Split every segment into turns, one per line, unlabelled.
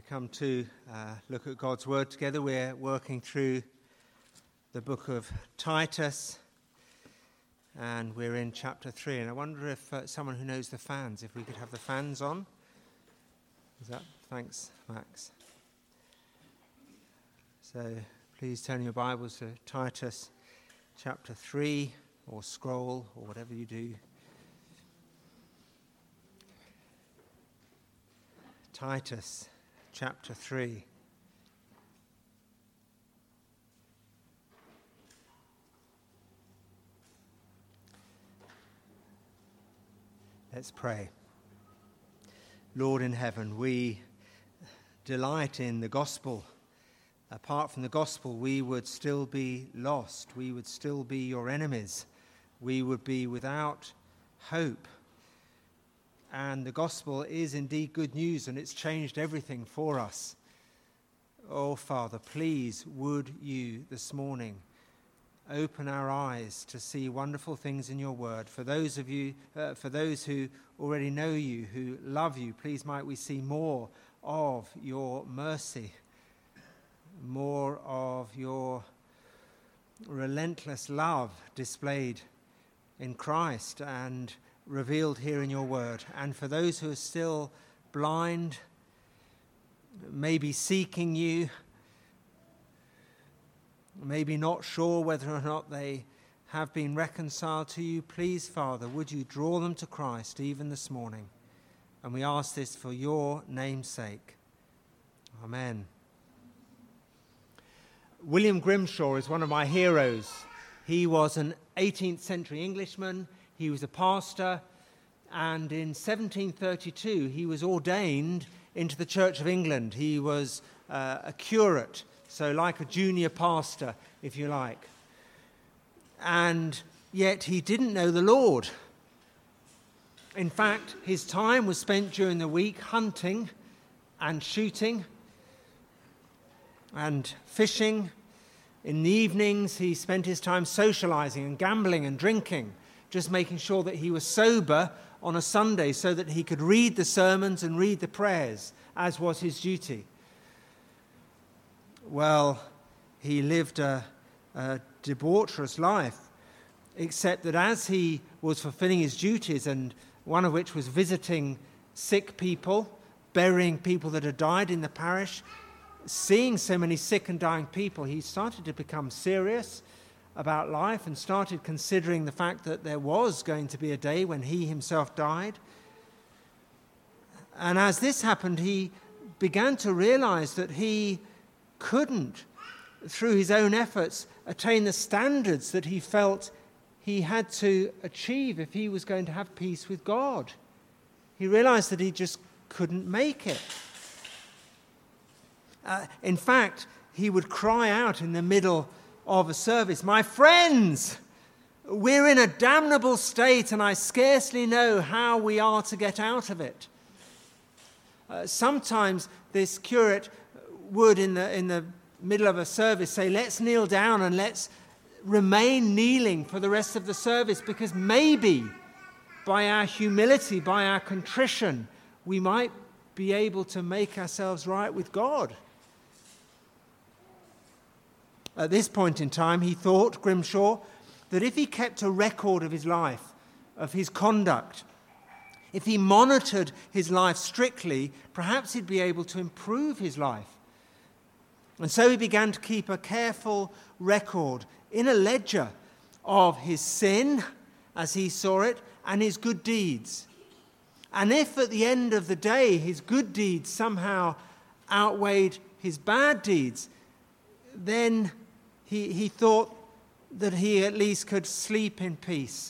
come to look at God's Word together. We're working through the book of Titus, and we're in chapter 3. And I wonder if someone who knows the fans, if we could have the fans on. Thanks, Max. So please turn your Bibles to Titus chapter 3, or scroll, or whatever you do. Titus chapter 3. Let's pray. Lord in heaven, we delight in the gospel. Apart from the gospel, we would still be lost. We would still be your enemies. We would be without hope. And the gospel is indeed good news, and it's changed everything for us. Oh, Father, please would you this morning open our eyes to see wonderful things in your word. For those of you, for those who already know you, who love you, please might we see more of your mercy, more of your relentless love displayed in Christ and revealed here in your word. And for those who are still blind, maybe seeking you, maybe not sure whether or not they have been reconciled to you, please, Father, would you draw them to Christ even this morning? And we ask this for your name's sake. Amen. William Grimshaw is one of my heroes. He was an 18th century Englishman. He was a pastor, and in 1732 he was ordained into the Church of England. He was a curate, so like a junior pastor, if you like. And yet he didn't know the Lord. In fact, his time was spent during the week hunting and shooting and fishing. In the evenings, he spent his time socializing and gambling and drinking, just making sure that he was sober on a Sunday so that he could read the sermons and read the prayers, as was his duty. Well, he lived a debaucherous life, except that as he was fulfilling his duties, and one of which was visiting sick people, burying people that had died in the parish, seeing so many sick and dying people, he started to become serious about life and started considering the fact that there was going to be a day when he himself died. And as this happened, he began to realize that he couldn't, through his own efforts, attain the standards that he felt he had to achieve if he was going to have peace with God. He realized that he just couldn't make it. In fact, he would cry out in the middle of a service, "My friends, we're in a damnable state and I scarcely know how we are to get out of it." Sometimes this curate would, in the middle of a service, say, "Let's kneel down and let's remain kneeling for the rest of the service, because maybe by our humility, by our contrition, we might be able to make ourselves right with God." At this point in time, he thought, Grimshaw, that if he kept a record of his life, of his conduct, if he monitored his life strictly, perhaps he'd be able to improve his life. And so he began to keep a careful record in a ledger of his sin, as he saw it, and his good deeds. And if at the end of the day his good deeds somehow outweighed his bad deeds, then he thought that he at least could sleep in peace.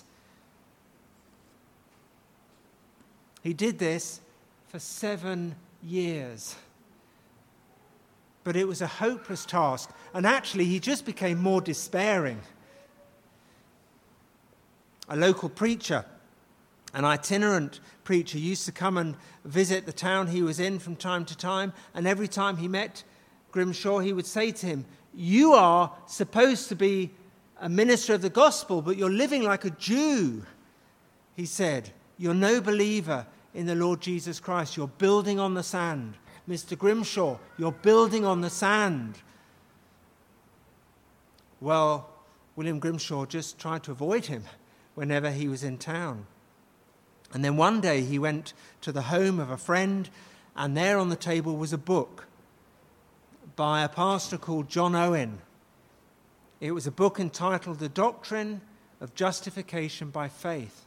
He did this for 7 years. But it was a hopeless task, and actually he just became more despairing. A local preacher, an itinerant preacher, used to come and visit the town he was in from time to time, and every time he met Grimshaw, he would say to him, "You are supposed to be a minister of the gospel, but you're living like a Jew," he said. "You're no believer in the Lord Jesus Christ. You're building on the sand." Mr. Grimshaw, you're building on the sand. Well, William Grimshaw just tried to avoid him whenever he was in town. And then one day he went to the home of a friend, and there on the table was a book by a pastor called John Owen. It was a book entitled The Doctrine of Justification by Faith.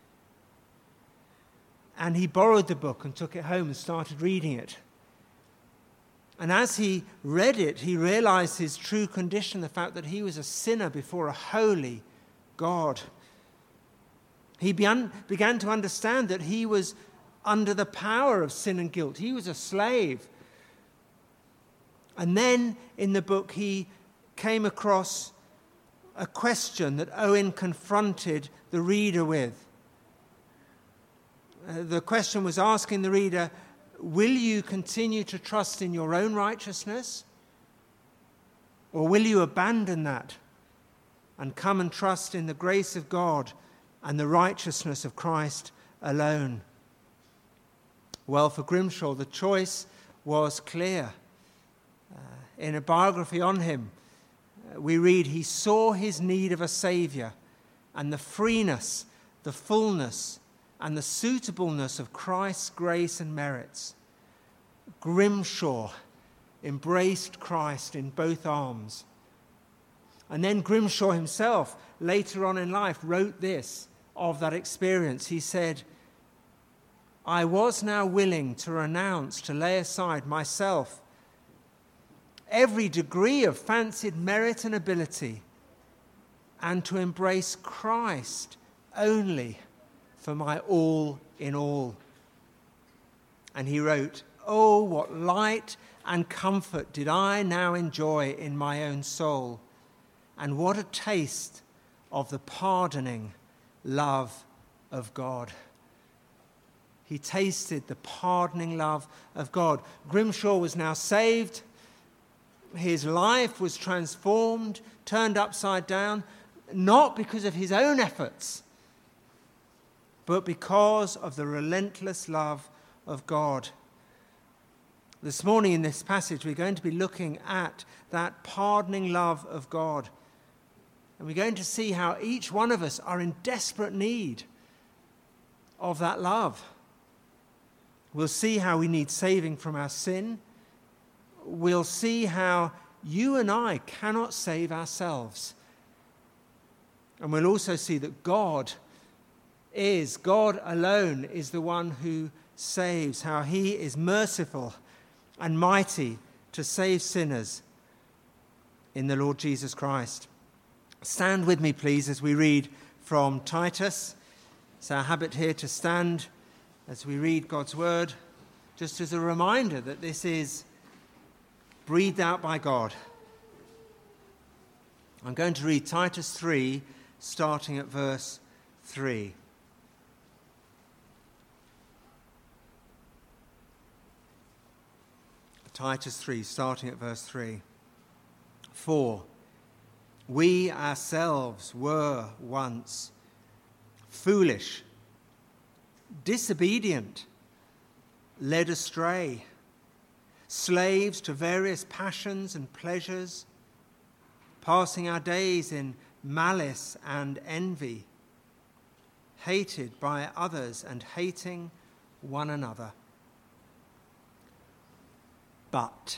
And he borrowed the book and took it home and started reading it. And as he read it, he realized his true condition, the fact that he was a sinner before a holy God. He began to understand that he was under the power of sin and guilt. He was a slave. And then in the book, he came across a question that Owen confronted the reader with. The question was asking the reader, will you continue to trust in your own righteousness? Or will you abandon that and come and trust in the grace of God and the righteousness of Christ alone? Well, for Grimshaw, the choice was clear. In a biography on him, we read, he saw his need of a Saviour and the freeness, the fullness, and the suitableness of Christ's grace and merits. Grimshaw embraced Christ in both arms. And then Grimshaw himself, later on in life, wrote this of that experience. He said, I was now willing to renounce, to lay aside myself, every degree of fancied merit and ability, and to embrace Christ only for my all in all. And he wrote, oh, what light and comfort did I now enjoy in my own soul, and what a taste of the pardoning love of God. He tasted the pardoning love of God. Grimshaw was now saved. His life was transformed, turned upside down, not because of his own efforts, but because of the relentless love of God. This morning in this passage, we're going to be looking at that pardoning love of God. And we're going to see how each one of us are in desperate need of that love. We'll see how we need saving from our sin. We'll see how you and I cannot save ourselves. And we'll also see that God alone is the one who saves, how he is merciful and mighty to save sinners in the Lord Jesus Christ. Stand with me, please, as we read from Titus. It's our habit here to stand as we read God's word, just as a reminder that this is breathed out by God. I'm going to read Titus 3, starting at verse 3. Titus 3, starting at verse 3. For we ourselves were once foolish, disobedient, led astray, slaves to various passions and pleasures, passing our days in malice and envy, hated by others and hating one another. But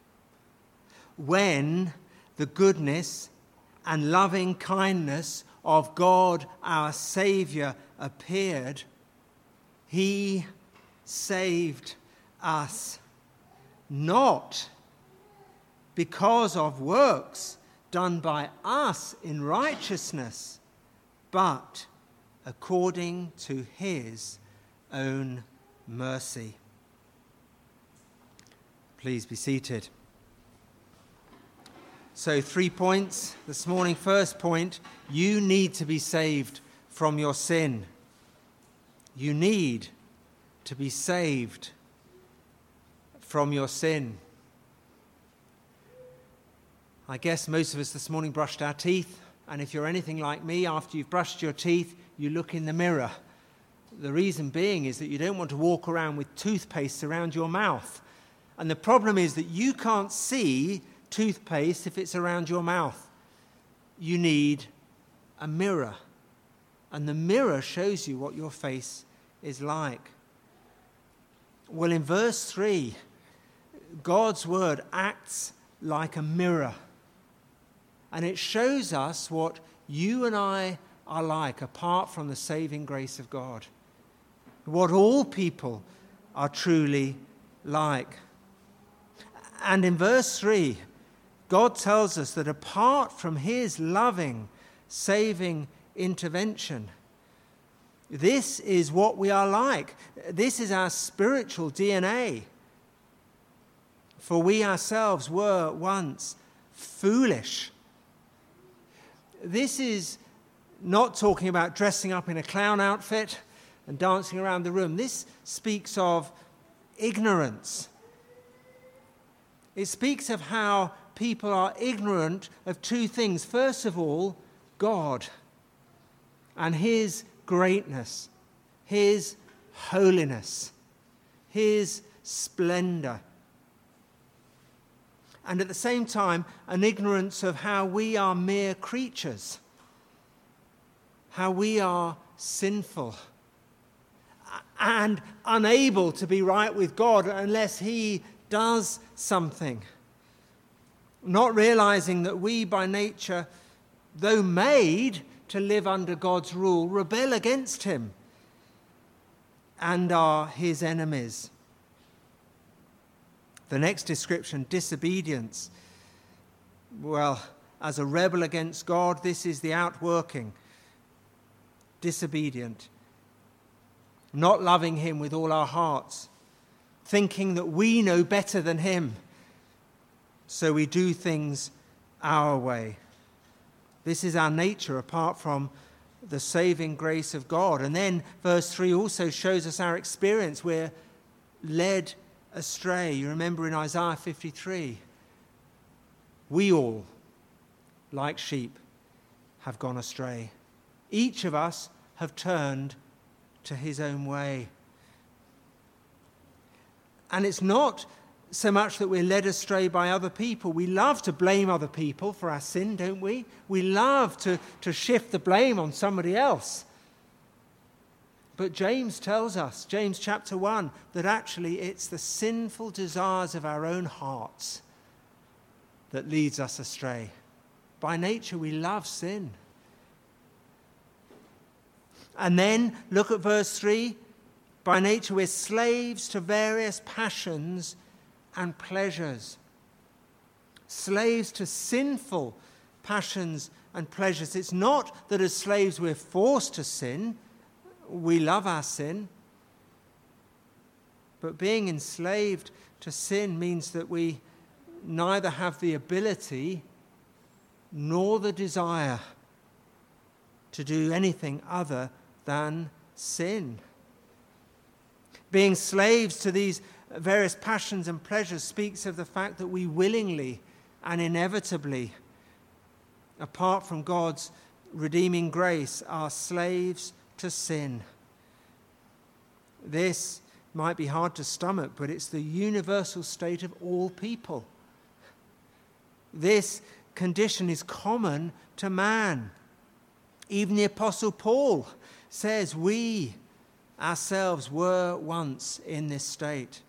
when the goodness and loving kindness of God our Saviour appeared, he saved us, not because of works done by us in righteousness, but according to his own mercy. Please be seated. So 3 points this morning. First point, you need to be saved from your sin. You need to be saved from your sin. I guess most of us this morning brushed our teeth, and if you're anything like me, after you've brushed your teeth, you look in the mirror. The reason being is that you don't want to walk around with toothpaste around your mouth And the problem is that you can't see toothpaste if it's around your mouth. You need a mirror. And the mirror shows you what your face is like. Well, in verse 3, God's word acts like a mirror. And it shows us what you and I are like apart from the saving grace of God. What all people are truly like. And in verse 3, God tells us that apart from his loving, saving intervention, this is what we are like. This is our spiritual DNA. For we ourselves were once foolish. This is not talking about dressing up in a clown outfit and dancing around the room. This speaks of ignorance. It speaks of how people are ignorant of two things. First of all, God and his greatness, his holiness, his splendor. And at the same time, an ignorance of how we are mere creatures, how we are sinful and unable to be right with God unless he does something. Not realizing that we by nature, though made to live under God's rule, rebel against him and are his enemies. The next description, disobedience. Well, as a rebel against God, this is the outworking. Disobedient. Not loving him with all our hearts. Thinking that we know better than him. So we do things our way. This is our nature apart from the saving grace of God. And then verse 3 also shows us our experience. We're led astray. You remember in Isaiah 53, we all, like sheep, have gone astray. Each of us have turned to his own way. And it's not so much that we're led astray by other people. We love to blame other people for our sin, don't we? We love to shift the blame on somebody else. But James tells us, James chapter 1, that actually it's the sinful desires of our own hearts that leads us astray. By nature, we love sin. And then, look at verse 3. By nature, we're slaves to various passions and pleasures. Slaves to sinful passions and pleasures. It's not that as slaves we're forced to sin. We love our sin. But being enslaved to sin means that we neither have the ability nor the desire to do anything other than sin. Being slaves to these various passions and pleasures speaks of the fact that we willingly and inevitably, apart from God's redeeming grace, are slaves to sin. This might be hard to stomach, but it's the universal state of all people. This condition is common to man. Even the Apostle Paul says we ourselves were once in this state.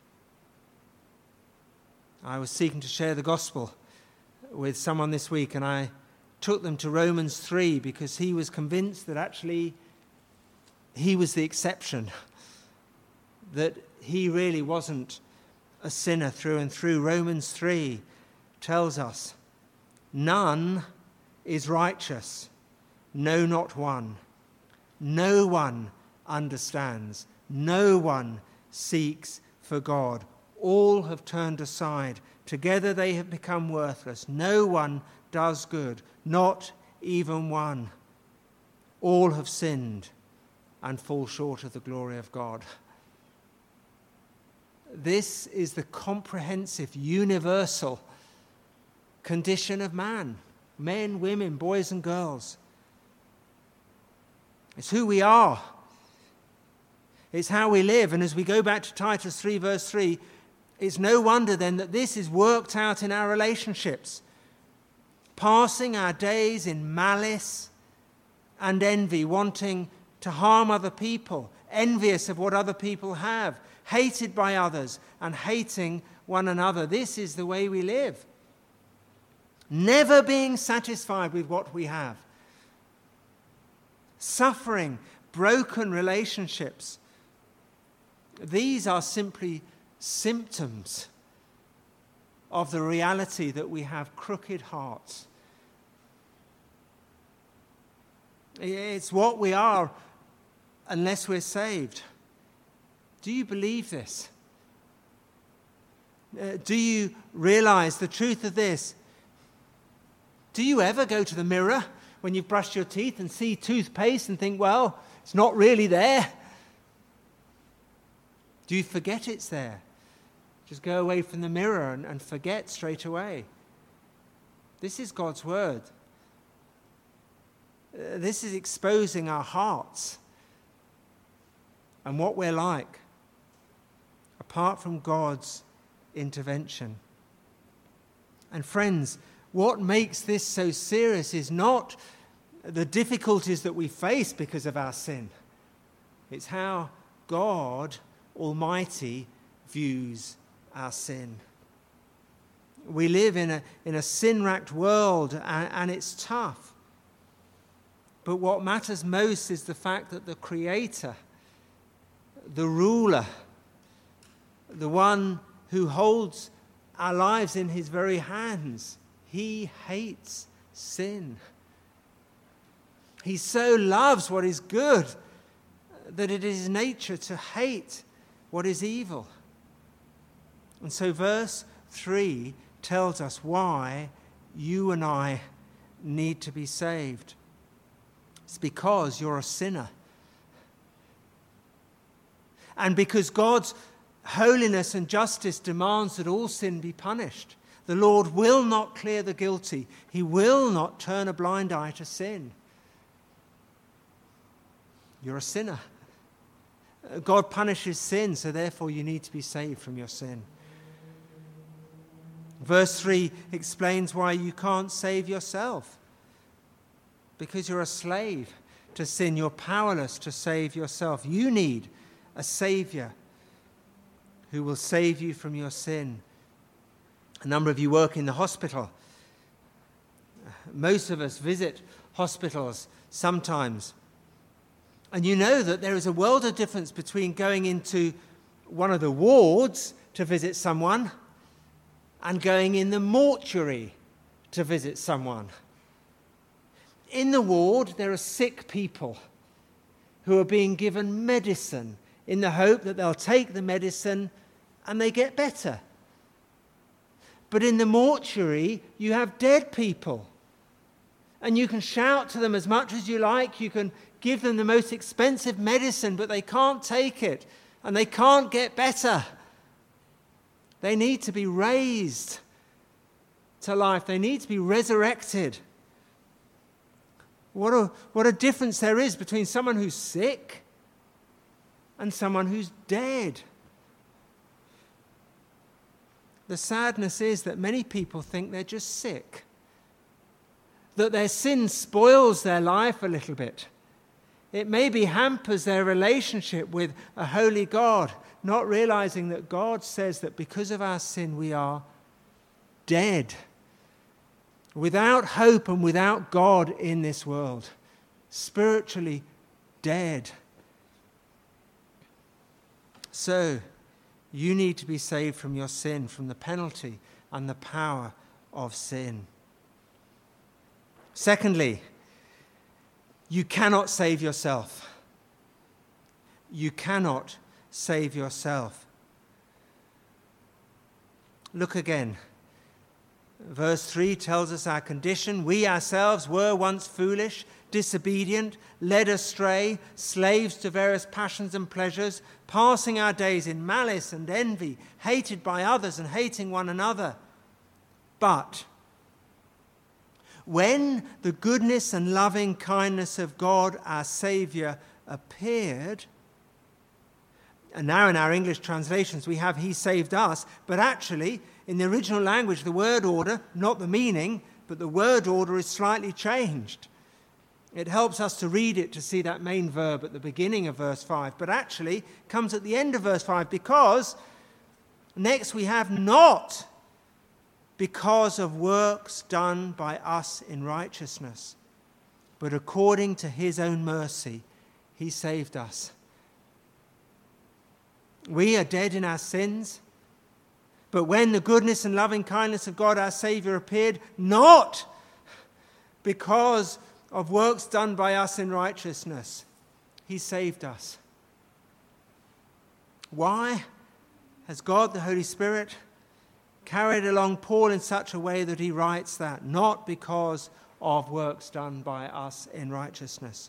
I was seeking to share the gospel with someone this week, and I took them to Romans 3 because he was convinced that actually he was the exception, that he really wasn't a sinner through and through. Romans 3 tells us, none is righteous, no, not one. No one understands. No one seeks for God. All have turned aside. Together they have become worthless. No one does good, not even one. All have sinned and fall short of the glory of God. This is the comprehensive, universal condition of man. Men, women, boys and girls. It's who we are. It's how we live. And as we go back to Titus 3 verse 3, It's no wonder then that this is worked out in our relationships, passing our days in malice and envy, wanting to harm other people, envious of what other people have, hated by others and hating one another. This is the way we live. Never being satisfied with what we have. Suffering, broken relationships. These are simply symptoms of the reality that we have crooked hearts. It's what we are unless we're saved. Do you believe this? Do you realize the truth of this? Do you ever go to the mirror when you've brushed your teeth and see toothpaste and think, well, it's not really there? Do you forget it's there? Just go away from the mirror and forget straight away. This is God's word. This is exposing our hearts and what we're like apart from God's intervention. And friends, what makes this so serious is not the difficulties that we face because of our sin. It's how God Almighty views our sin. We live in a sin-racked world, and it's tough. But what matters most is the fact that the Creator, the ruler, the one who holds our lives in his very hands, he hates sin. He so loves what is good that it is his nature to hate what is evil. And so verse 3 tells us why you and I need to be saved. It's because you're a sinner. And because God's holiness and justice demands that all sin be punished. The Lord will not clear the guilty. He will not turn a blind eye to sin. You're a sinner. God punishes sin, so therefore you need to be saved from your sin. Verse 3 explains why you can't save yourself. Because you're a slave to sin. You're powerless to save yourself. You need a Savior who will save you from your sin. A number of you work in the hospital. Most of us visit hospitals sometimes. And you know that there is a world of difference between going into one of the wards to visit someone and going in the mortuary to visit someone. In the ward, there are sick people who are being given medicine in the hope that they'll take the medicine and they get better. But in the mortuary, you have dead people. And you can shout to them as much as you like. You can give them the most expensive medicine, but they can't take it. And they can't get better. They need to be raised to life. They need to be resurrected. What a difference there is between someone who's sick and someone who's dead. The sadness is that many people think they're just sick, that their sin spoils their life a little bit. It maybe hampers their relationship with a holy God, not realizing that God says that because of our sin we are dead, without hope and without God in this world, spiritually dead. So, you need to be saved from your sin, from the penalty and the power of sin. Secondly, you cannot save yourself. You cannot save yourself. Look again. Verse 3 tells us our condition. We ourselves were once foolish, disobedient, led astray, slaves to various passions and pleasures, passing our days in malice and envy, hated by others and hating one another. But when the goodness and loving kindness of God, our Saviour, appeared, And now in our English translations we have he saved us, but actually in the original language the word order, not the meaning, but the word order is slightly changed. It helps us to read it to see that main verb at the beginning of verse 5, but actually comes at the end of verse 5 because next we have not because of works done by us in righteousness, but according to his own mercy, he saved us. We are dead in our sins, but when the goodness and loving kindness of God our Saviour appeared, not because of works done by us in righteousness, he saved us. Why has God the Holy Spirit carried along Paul in such a way that he writes that? Not because of works done by us in righteousness.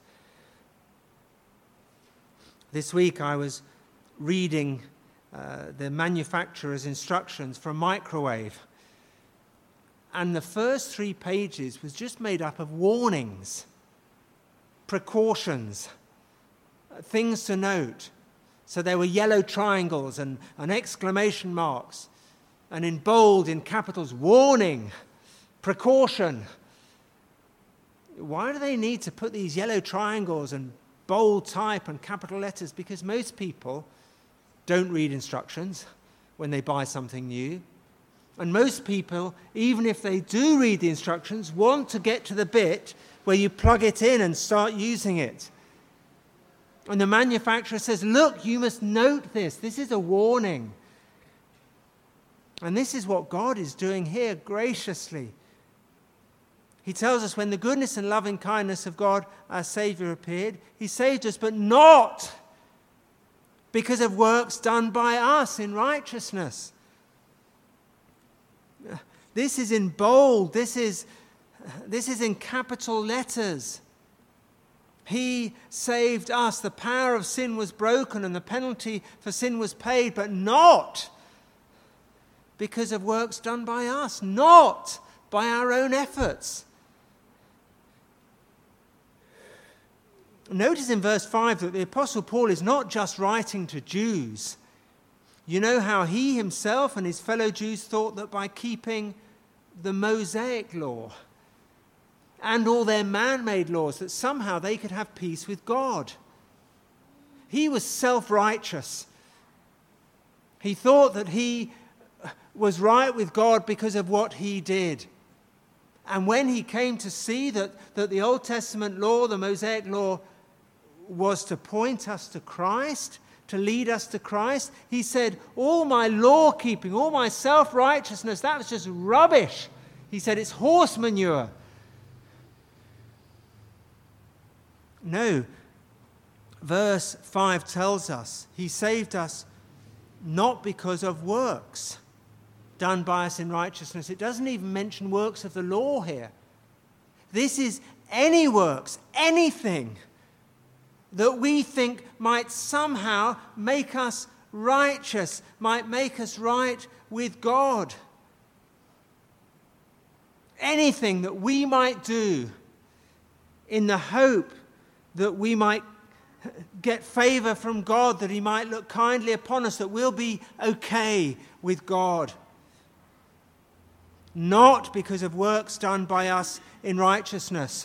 This week I was reading the manufacturer's instructions for a microwave. And the first 3 pages was just made up of warnings, precautions, things to note. So there were yellow triangles and exclamation marks, and in bold, in capitals, warning, precaution. Why do they need to put these yellow triangles and bold type and capital letters? Because most people don't read instructions when they buy something new. And most people, even if they do read the instructions, want to get to the bit where you plug it in and start using it. And the manufacturer says, look, you must note this. This is a warning. And this is what God is doing here graciously. He tells us when the goodness and loving kindness of God, our Saviour, appeared, he saved us, but not because of works done by us in righteousness. This is in bold. This is in capital letters. He saved us. The power of sin was broken and the penalty for sin was paid, but not because of works done by us, not by our own efforts. Notice in verse 5 that the Apostle Paul is not just writing to Jews. You know how he himself and his fellow Jews thought that by keeping the Mosaic law and all their man-made laws, that somehow they could have peace with God. He was self-righteous. He thought that he was right with God because of what he did. And when he came to see that the Old Testament law, the Mosaic law, was to point us to Christ, to lead us to Christ, he said, all my law-keeping, all my self-righteousness, that was just rubbish. He said, it's horse manure. No. Verse 5 tells us he saved us not because of works done by us in righteousness. It doesn't even mention works of the law here. This is any works, anything that we think might somehow make us righteous, might make us right with God. Anything that we might do in the hope that we might get favor from God, that he might look kindly upon us, that we'll be okay with God. Not because of works done by us in righteousness.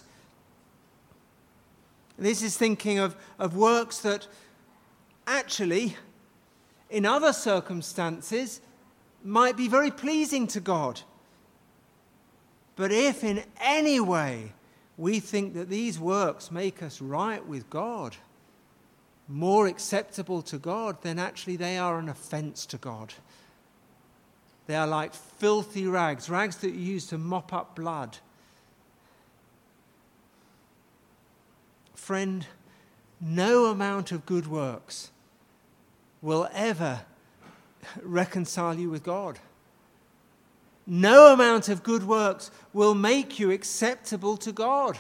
This is thinking of works that actually, in other circumstances, might be very pleasing to God. But if in any way we think that these works make us right with God, more acceptable to God, then actually they are an offense to God. They are like filthy rags, rags that you use to mop up blood. Friend, no amount of good works will ever reconcile you with God. No amount of good works will make you acceptable to God.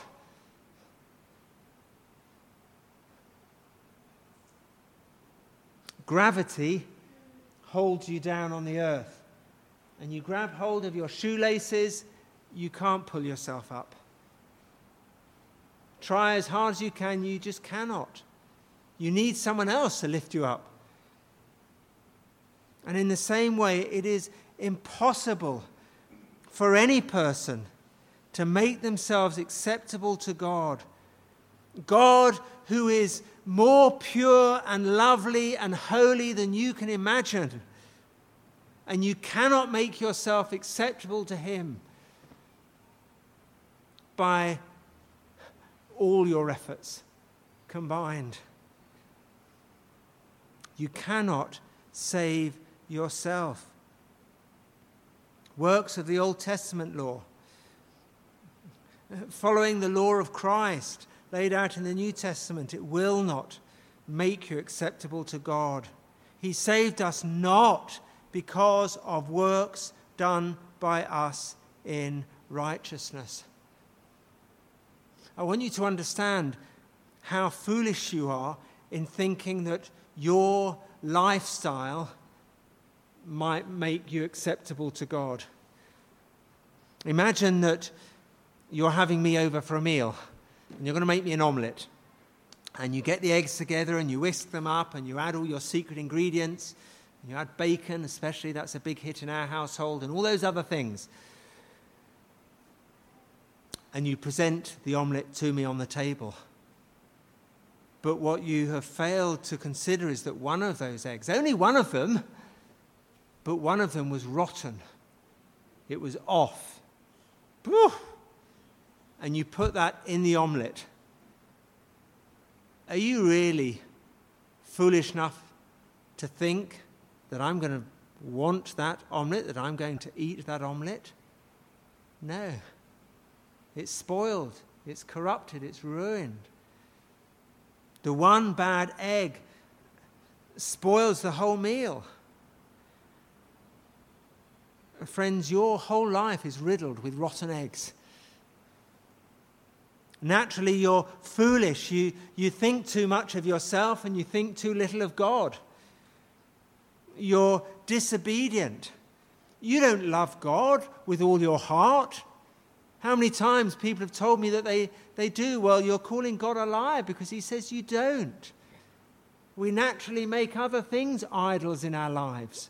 Gravity holds you down on the earth, and you grab hold of your shoelaces, you can't pull yourself up. Try as hard as you can, you just cannot. You need someone else to lift you up. And in the same way, it is impossible for any person to make themselves acceptable to God. God, who is more pure and lovely and holy than you can imagine. And you cannot make yourself acceptable to him by all your efforts combined. You cannot save yourself. Works of the Old Testament law, following the law of Christ laid out in the New Testament, it will not make you acceptable to God. He saved us not because of works done by us in righteousness. I want you to understand how foolish you are in thinking that your lifestyle might make you acceptable to God. Imagine that you're having me over for a meal and you're going to make me an omelette. And you get the eggs together and you whisk them up and you add all your secret ingredients. And you add bacon, especially, that's a big hit in our household, and all those other things. And you present the omelette to me on the table. But what you have failed to consider is that one of those eggs, only one of them, but one of them was rotten. It was off. And you put that in the omelette. Are you really foolish enough to think that I'm going to want that omelette, that I'm going to eat that omelette? No. It's spoiled. It's corrupted. It's ruined. The one bad egg spoils the whole meal. Friends, your whole life is riddled with rotten eggs. Naturally, you're foolish. You think too much of yourself and you think too little of God. You're disobedient. You don't love God with all your heart. How many times people have told me that they do? Well, you're calling God a liar because he says you don't. We naturally make other things idols in our lives.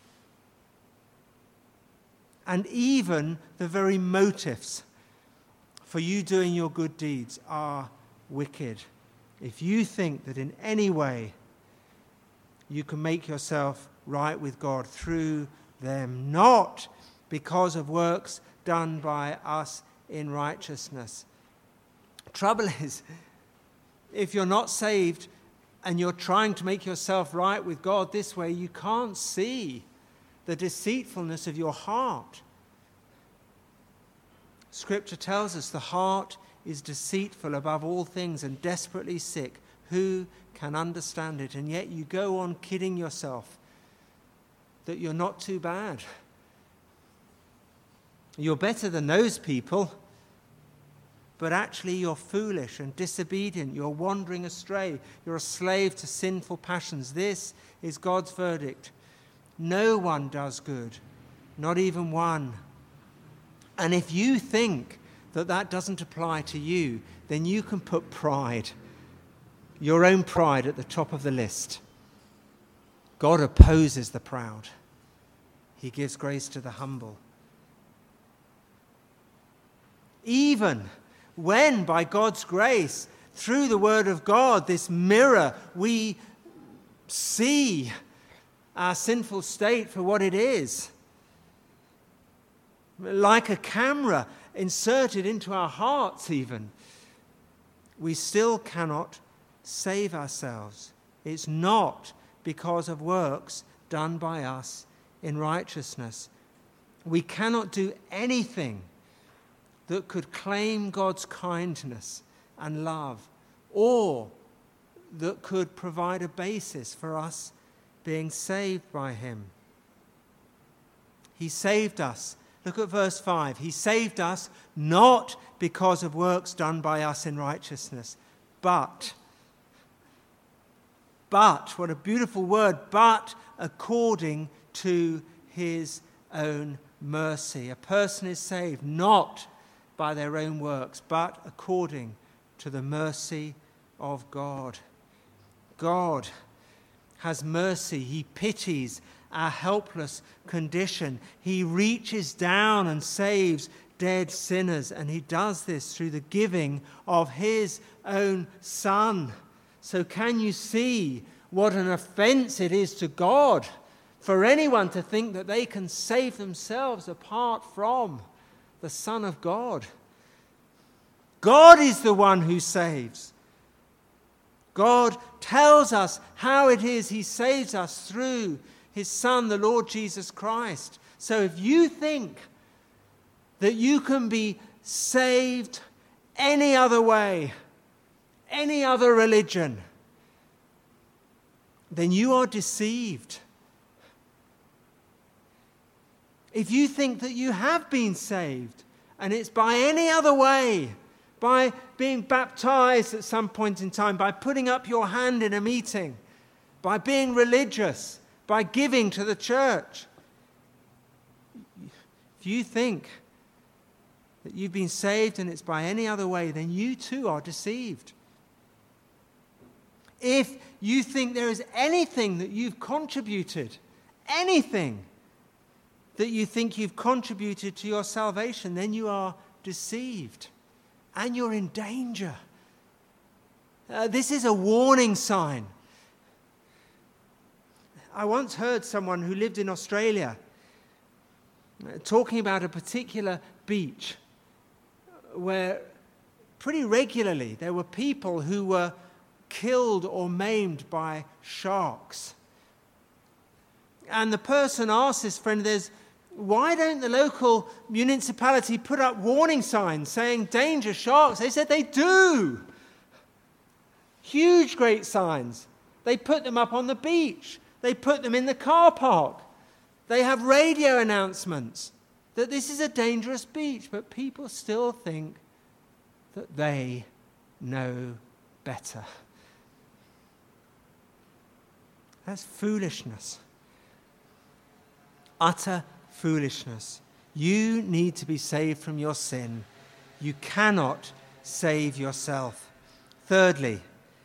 And even the very motives for you doing your good deeds are wicked. If you think that in any way you can make yourself right with God through them, not because of works done by us in righteousness. Trouble is, if you're not saved and you're trying to make yourself right with God this way, you can't see the deceitfulness of your heart. Scripture tells us the heart is deceitful above all things and desperately sick. Who can understand it? And yet you go on kidding yourself that you're not too bad. You're better than those people, but actually you're foolish and disobedient. You're wandering astray. You're a slave to sinful passions. This is God's verdict. No one does good, not even one. And if you think that that doesn't apply to you, then you can put pride, your own pride, at the top of the list. God opposes the proud. He gives grace to the humble. Even when, by God's grace, through the Word of God, this mirror, we see our sinful state for what it is, like a camera inserted into our hearts even, we still cannot save ourselves. It's not because of works done by us in righteousness. We cannot do anything that could claim God's kindness and love, or that could provide a basis for us being saved by him. He saved us. Look at verse 5. He saved us not because of works done by us in righteousness, but, what a beautiful word, but according to his own mercy. A person is saved not by their own works, but according to the mercy of God. God has mercy. He pities our helpless condition. He reaches down and saves dead sinners, and he does this through the giving of his own Son. So can you see what an offense it is to God for anyone to think that they can save themselves apart from the Son of God? God is the one who saves. God tells us how it is he saves us through his Son, the Lord Jesus Christ. So if you think that you can be saved any other way, any other religion, then you are deceived. If you think that you have been saved and it's by any other way, by being baptized at some point in time, by putting up your hand in a meeting, by being religious, by giving to the church, if you think that you've been saved and it's by any other way, then you too are deceived. If you think there is anything that you've contributed, anything that you think you've contributed to your salvation, then you are deceived and you're in danger. This is a warning sign. I once heard someone who lived in Australia talking about a particular beach where pretty regularly there were people who were killed or maimed by sharks. And the person asked this friend, why don't the local municipality put up warning signs saying danger, sharks? They said they do. Huge, great signs. They put them up on the beach. They put them in the car park. They have radio announcements that this is a dangerous beach, but people still think that they know better. That's foolishness. Utter foolishness. You need to be saved from your sin. You cannot save yourself. Third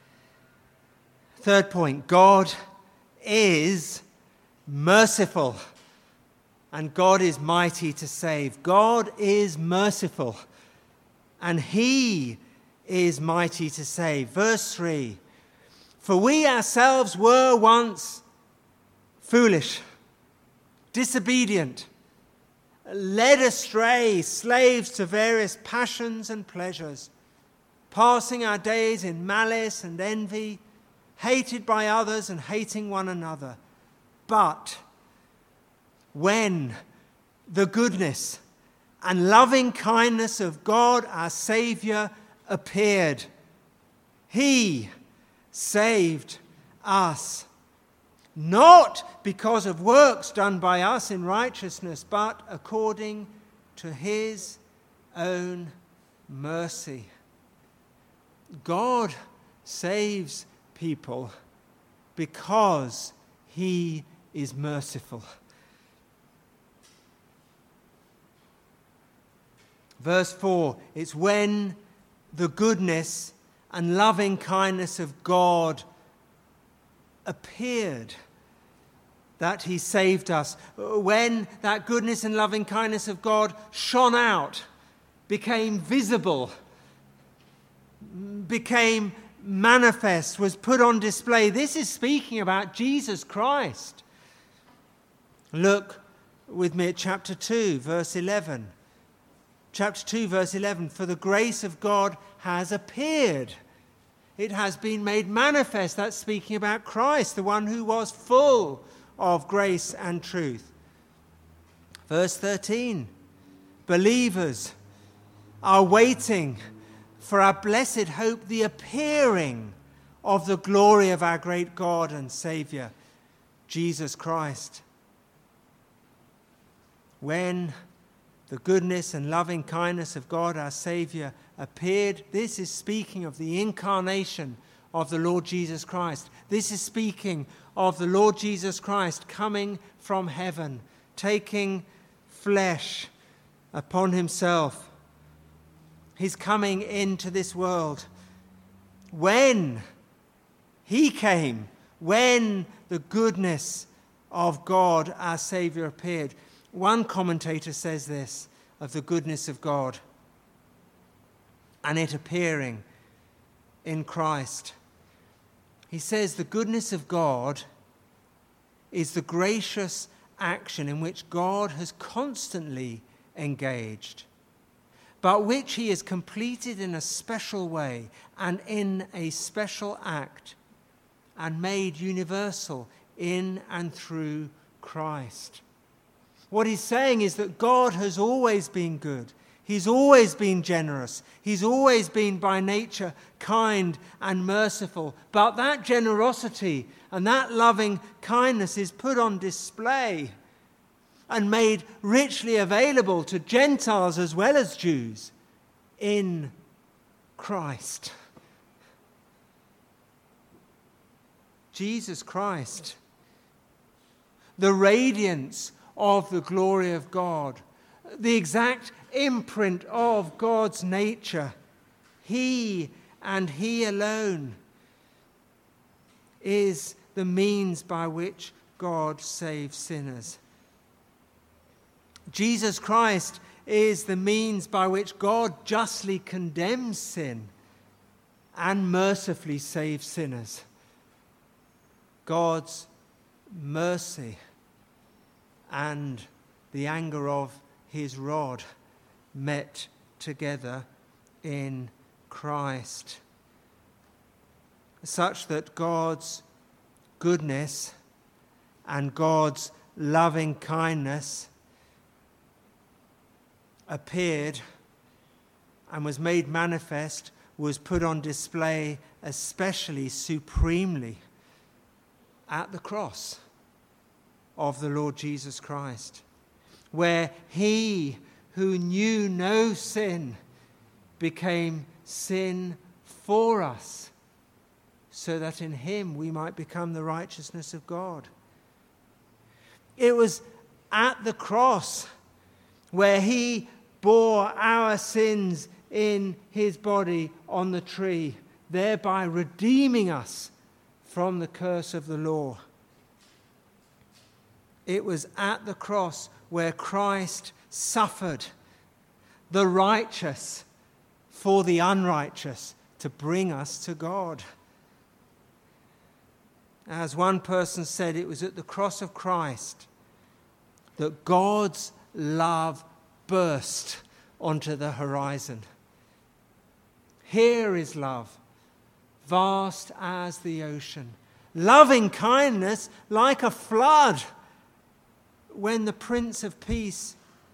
point, God is merciful and God is mighty to save. God is merciful and he is mighty to save. Verse 3, for we ourselves were once foolish, disobedient, led astray, slaves to various passions and pleasures, passing our days in malice and envy, hated by others and hating one another. But when the goodness and loving kindness of God our Saviour appeared, he saved us, not because of works done by us in righteousness, but according to his own mercy. God saves people because he is merciful. Verse 4, it's when the goodness and loving kindness of God appeared that he saved us. When that goodness and loving kindness of God shone out, became visible, became manifest, was put on display. This is speaking about Jesus Christ. Look with me at chapter 2, verse 11. Chapter 2, verse 11, for the grace of God has appeared. It has been made manifest. That's speaking about Christ, the one who was full of grace and truth. Verse 13, believers are waiting for our blessed hope, the appearing of the glory of our great God and Saviour, Jesus Christ. When the goodness and loving kindness of God our Saviour appeared, this is speaking of the incarnation of the Lord Jesus Christ. This is speaking of the Lord Jesus Christ coming from heaven, taking flesh upon himself. He's coming into this world. When he came, when the goodness of God, our Saviour, appeared. One commentator says this of the goodness of God and it appearing in Christ. He says the goodness of God is the gracious action in which God has constantly engaged, but which he has completed in a special way and in a special act, and made universal in and through Christ. What he's saying is that God has always been good. He's always been generous. He's always been by nature kind and merciful. But that generosity and that loving kindness is put on display and made richly available to Gentiles as well as Jews in Christ. Jesus Christ, the radiance of the glory of God, the exact imprint of God's nature. He and he alone is the means by which God saves sinners. Jesus Christ is the means by which God justly condemns sin and mercifully saves sinners. God's mercy and the anger of his rod met together in Christ, such that God's goodness and God's loving kindness appeared and was made manifest, was put on display, especially supremely, at the cross of the Lord Jesus Christ, where he who knew no sin became sin for us, so that in him we might become the righteousness of God. It was at the cross where he bore our sins in his body on the tree, thereby redeeming us from the curse of the law. It was at the cross where Christ suffered, the righteous for the unrighteous, to bring us to God. As one person said, it was at the cross of Christ that God's love burst onto the horizon. Here is love, vast as the ocean, loving kindness like a flood, when the Prince of Peace,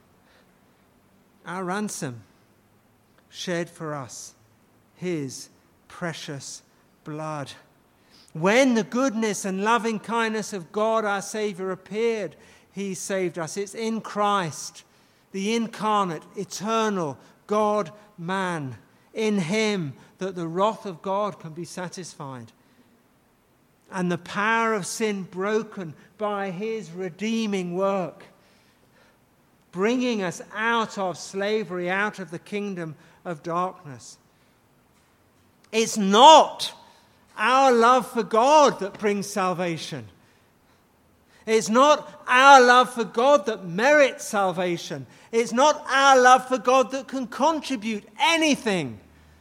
our ransom, shed for us his precious blood. When the goodness and loving kindness of God our Saviour appeared, he saved us. It's in Christ, the incarnate, eternal God-man, in him that the wrath of God can be satisfied, and the power of sin broken by his redeeming work, bringing us out of slavery, out of the kingdom of darkness. It's not our love for God that brings salvation. It's not our love for God that merits salvation. It's not our love for God that can contribute anything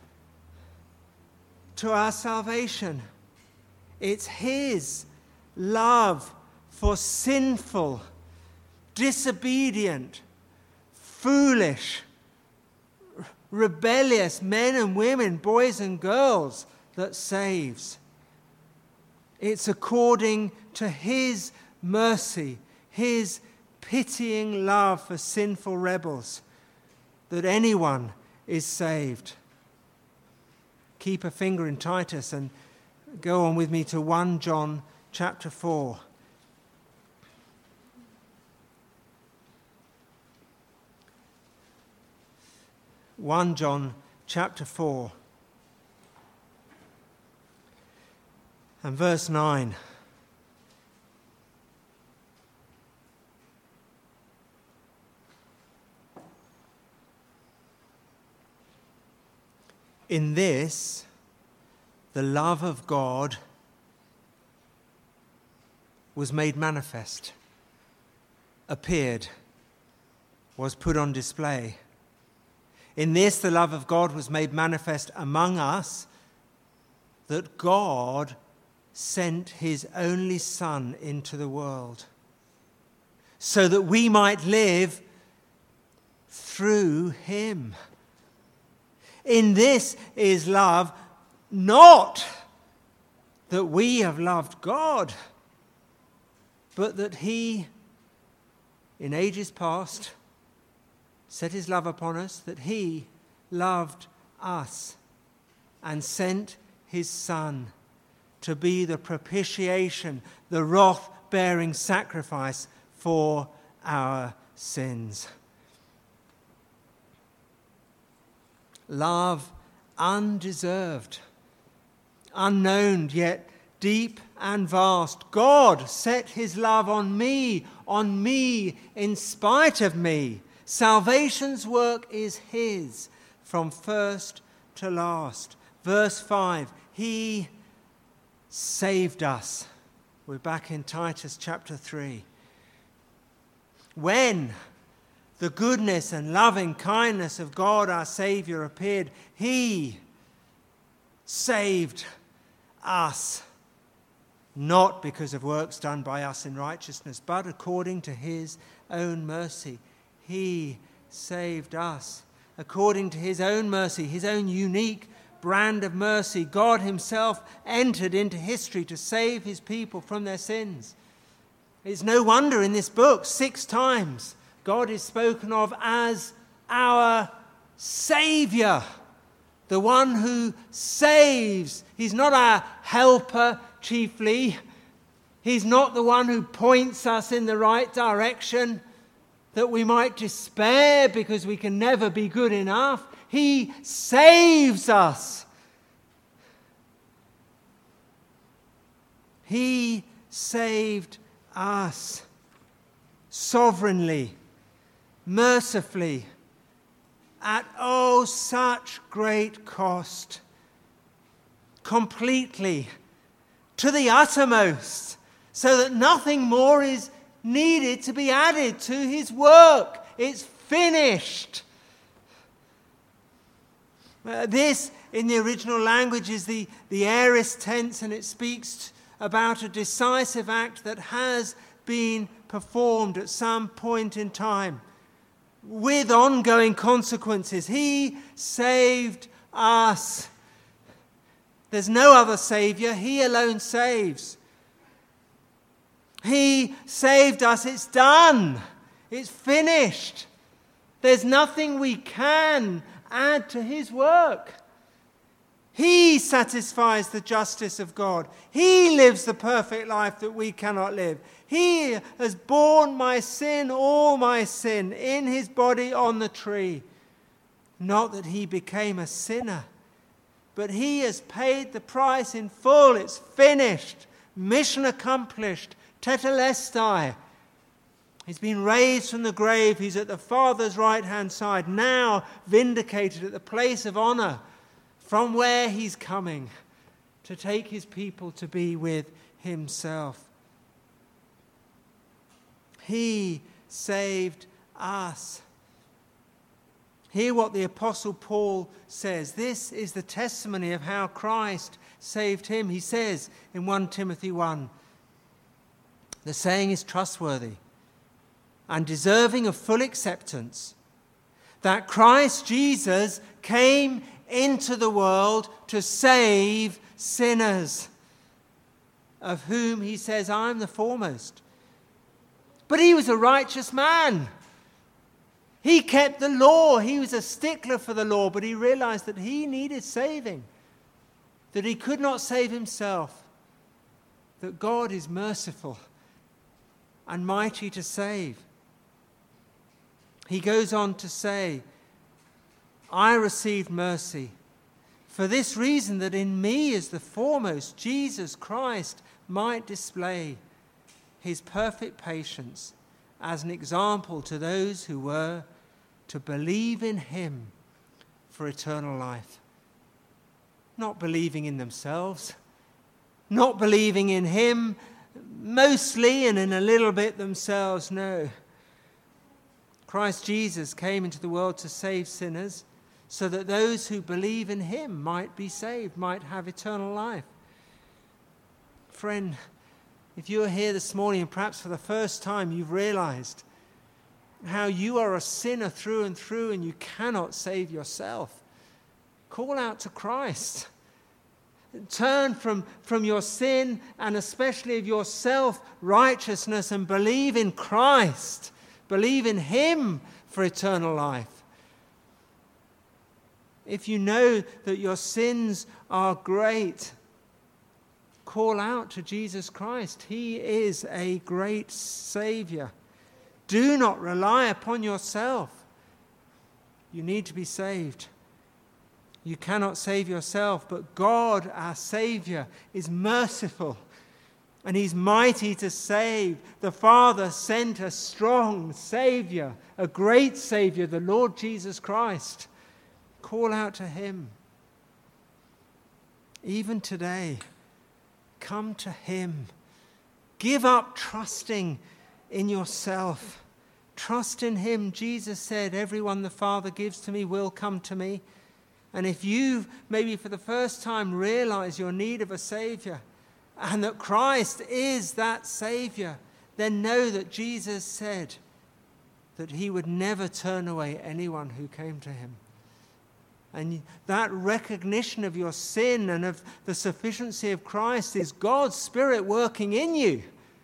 to our salvation. It's his love for sinful, disobedient, foolish, rebellious men and women, boys and girls, that saves. It's according to his mercy, his pitying love for sinful rebels, that anyone is saved. Keep a finger in Titus and go on with me to 1 John chapter 4. (1 John chapter 4 and verse 9). In this, the love of God was made manifest, appeared, was put on display. In this, the love of God was made manifest among us, that God sent his only Son into the world, so that we might live through him. In this is love, not that we have loved God, but that he, in ages past, set his love upon us, that he loved us and sent his Son to be the propitiation, the wrath-bearing sacrifice for our sins. Love undeserved, unknown, yet deep and vast. God set his love on me in spite of me. Salvation's work is his from first to last. Verse 5, he saved us. We're back in Titus chapter 3. When the goodness and loving kindness of God our Saviour appeared, he saved us, not because of works done by us in righteousness, but according to his own mercy. He saved us according to his own mercy, his own unique brand of mercy. God himself entered into history to save his people from their sins. It's no wonder in this book 6 times God is spoken of as our Saviour, the one who saves. He's not our helper chiefly. He's not the one who points us in the right direction that we might despair because we can never be good enough. He saves us. He saved us sovereignly, mercifully, at such great cost, completely, to the uttermost, so that nothing more is needed to be added to his work. It's finished. This, in the original language, is the aorist tense, and it speaks about a decisive act that has been performed at some point in time with ongoing consequences. He saved us. There's no other Saviour. He alone saves. He saved us. It's done. It's finished. There's nothing we can add to his work. He satisfies the justice of God. He lives the perfect life that we cannot live. He has borne my sin, all my sin, in his body on the tree. Not that he became a sinner, but he has paid the price in full. It's finished. Mission accomplished. Tetelestai. He's been raised from the grave. He's at the Father's right-hand side, now vindicated at the place of honor, from where he's coming to take his people to be with himself. He saved us. Hear what the Apostle Paul says. This is the testimony of how Christ saved him. He says in 1 Timothy 1, the saying is trustworthy and deserving of full acceptance, that Christ Jesus came into the world to save sinners, of whom he says, I'm the foremost. But he was a righteous man. He kept the law. He was a stickler for the law, but he realized that he needed saving, that he could not save himself, that God is merciful and mighty to save. He goes on to say, I received mercy for this reason, that in me as the foremost, Jesus Christ might display his perfect patience as an example to those who were to believe in him for eternal life. Not believing in themselves, not believing in him mostly and in a little bit themselves. No. Christ Jesus came into the world to save sinners so that those who believe in him might be saved, might have eternal life. Friend, if you're here this morning and perhaps for the first time you've realized how you are a sinner through and through and you cannot save yourself, call out to Christ. Turn from your sin and especially of your self-righteousness and believe in Christ. Believe in him for eternal life. If you know that your sins are great, call out to Jesus Christ. He is a great Savior. Do not rely upon yourself. You need to be saved. You cannot save yourself, but God, our Savior, is merciful and he's mighty to save. The Father sent a strong Savior, a great Savior, the Lord Jesus Christ. Call out to him. Even today, come to him. Give up trusting in yourself. Trust in him. Jesus said, everyone the Father gives to me will come to me. And if you maybe for the first time realize your need of a Savior and that Christ is that Savior, then know that Jesus said that he would never turn away anyone who came to him. And that recognition of your sin and of the sufficiency of Christ is God's Spirit working in you.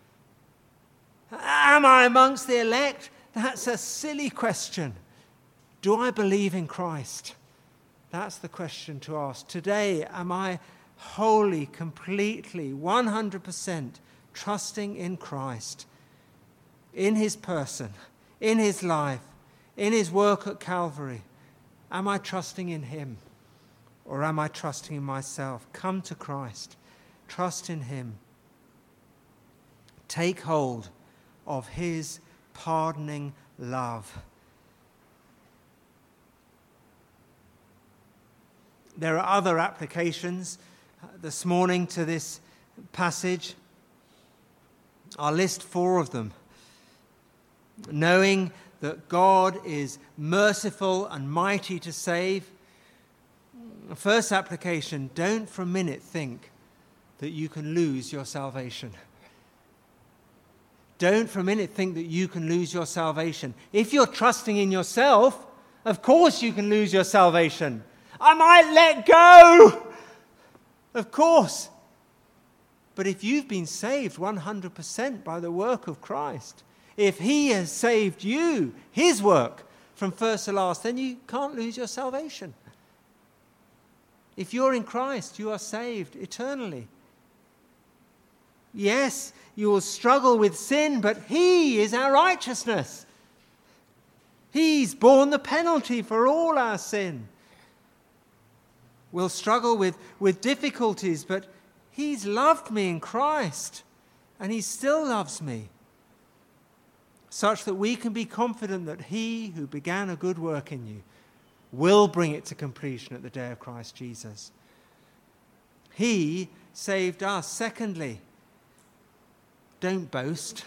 Am I amongst the elect? That's a silly question. Do I believe in Christ? That's the question to ask. Today, am I wholly, completely, 100% trusting in Christ, in his person, in his life, in his work at Calvary? Am I trusting in him or am I trusting in myself? Come to Christ. Trust in him. Take hold of his pardoning love. There are other applications this morning to this passage. I'll list 4 of them. Knowing that God is merciful and mighty to save. First application, don't for a minute think that you can lose your salvation. Don't for a minute think that you can lose your salvation. If you're trusting in yourself, of course you can lose your salvation. I might let go. Of course. But if you've been saved 100% by the work of Christ, if he has saved you, his work, from first to last, then you can't lose your salvation. If you're in Christ, you are saved eternally. Yes, you will struggle with sin, but he is our righteousness. He's borne the penalty for all our sin. We'll struggle with difficulties, but he's loved me in Christ, and he still loves me, such that we can be confident that he who began a good work in you will bring it to completion at the day of Christ Jesus. He saved us. Secondly, don't boast.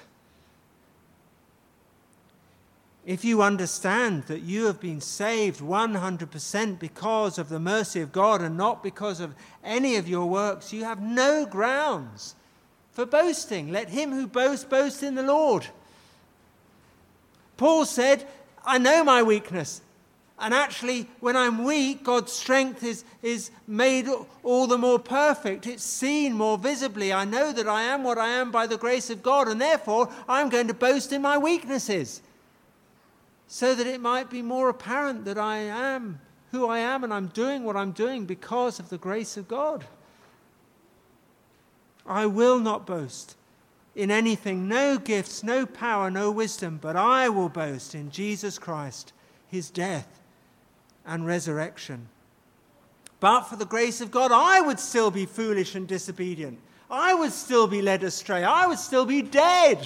If you understand that you have been saved 100% because of the mercy of God and not because of any of your works, you have no grounds for boasting. Let him who boasts, boast in the Lord. Paul said, I know my weakness. And actually, when I'm weak, God's strength is made all the more perfect. It's seen more visibly. I know that I am what I am by the grace of God, and therefore I'm going to boast in my weaknesses, so that it might be more apparent that I am who I am and I'm doing what I'm doing because of the grace of God. I will not boast in anything, no gifts, no power, no wisdom, but I will boast in Jesus Christ, his death and resurrection. But for the grace of God, I would still be foolish and disobedient. I would still be led astray. I would still be dead.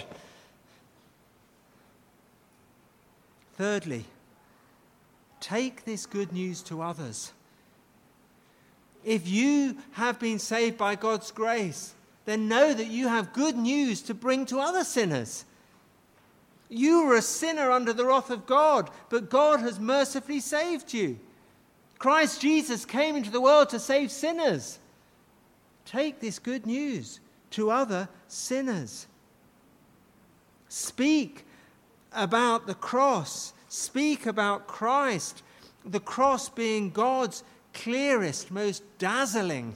Thirdly, take this good news to others. If you have been saved by God's grace, then know that you have good news to bring to other sinners. You were a sinner under the wrath of God, but God has mercifully saved you. Christ Jesus came into the world to save sinners. Take this good news to other sinners. Speak about the cross. Speak about Christ, the cross being God's clearest, most dazzling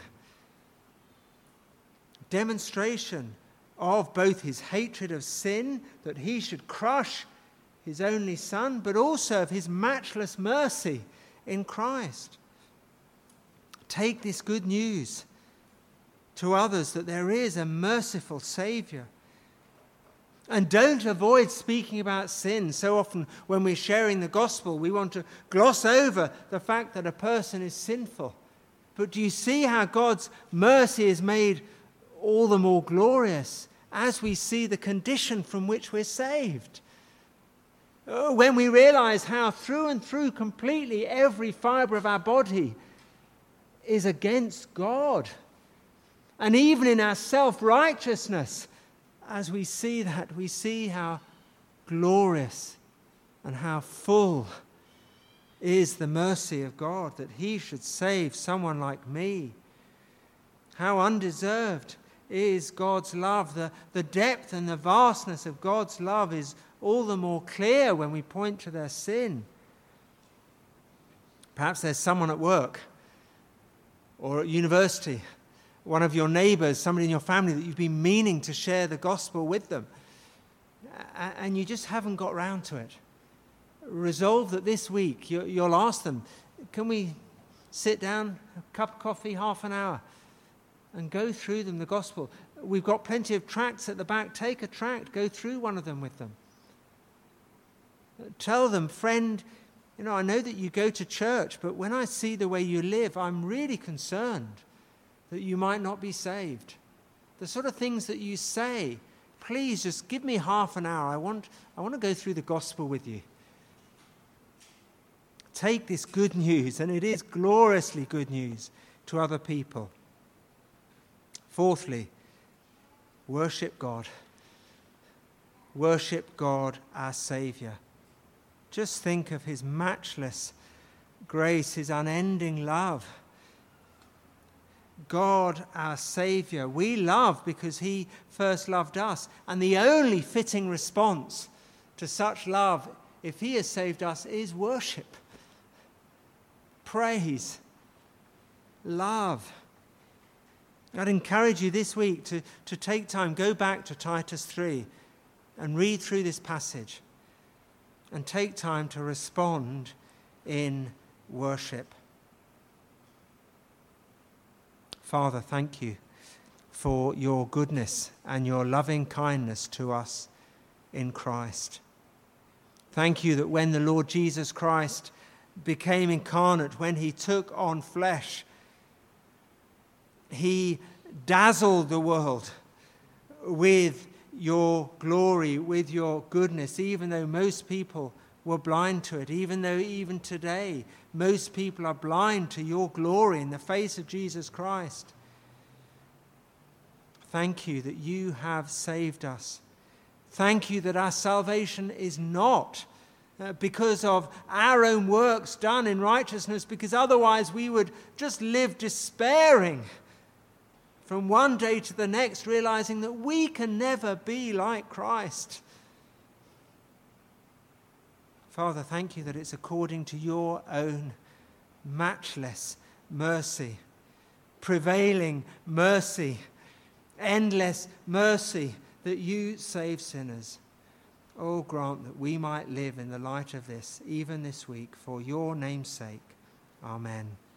demonstration of both his hatred of sin, that he should crush his only Son, but also of his matchless mercy in Christ. Take this good news to others that there is a merciful Saviour. And don't avoid speaking about sin. So often when we're sharing the gospel, we want to gloss over the fact that a person is sinful. But do you see how God's mercy is made all the more glorious as we see the condition from which we're saved? When we realize how through and through completely every fibre of our body is against God. And even in our self-righteousness, as we see that, we see how glorious and how full is the mercy of God that he should save someone like me. How undeserved is God's love. The depth and the vastness of God's love is all the more clear when we point to their sin. Perhaps there's someone at work or at university, one of your neighbours, somebody in your family that you've been meaning to share the gospel with them, and you just haven't got round to it. Resolve that this week you'll ask them, can we sit down, a cup of coffee, half an hour, and go through them the gospel? We've got plenty of tracts at the back. Take a tract, go through one of them with them. Tell them, friend, I know that you go to church, but when I see the way you live, I'm really concerned that you might not be saved. The sort of things that you say, please just give me half an hour. I want to go through the gospel with you. Take this good news, and it is gloriously good news, to other people. Fourthly, worship God. Worship God, our Saviour. Just think of his matchless grace, his unending love. God, our Saviour, we love because he first loved us. And the only fitting response to such love, if he has saved us, is worship, praise, love. I'd encourage you this week to take time, go back to Titus 3 and read through this passage and take time to respond in worship. Father, thank you for your goodness and your loving kindness to us in Christ. Thank you that when the Lord Jesus Christ became incarnate, when he took on flesh, he dazzled the world with your glory, with your goodness, even though most people were blind to it, even though even today most people are blind to your glory in the face of Jesus Christ. Thank you that you have saved us. Thank you that our salvation is not because of our own works done in righteousness, because otherwise we would just live despairing from one day to the next, realizing that we can never be like Christ. Father, thank you that it's according to your own matchless mercy, prevailing mercy, endless mercy, that you save sinners. Oh, grant that we might live in the light of this, even this week, for your name's sake. Amen.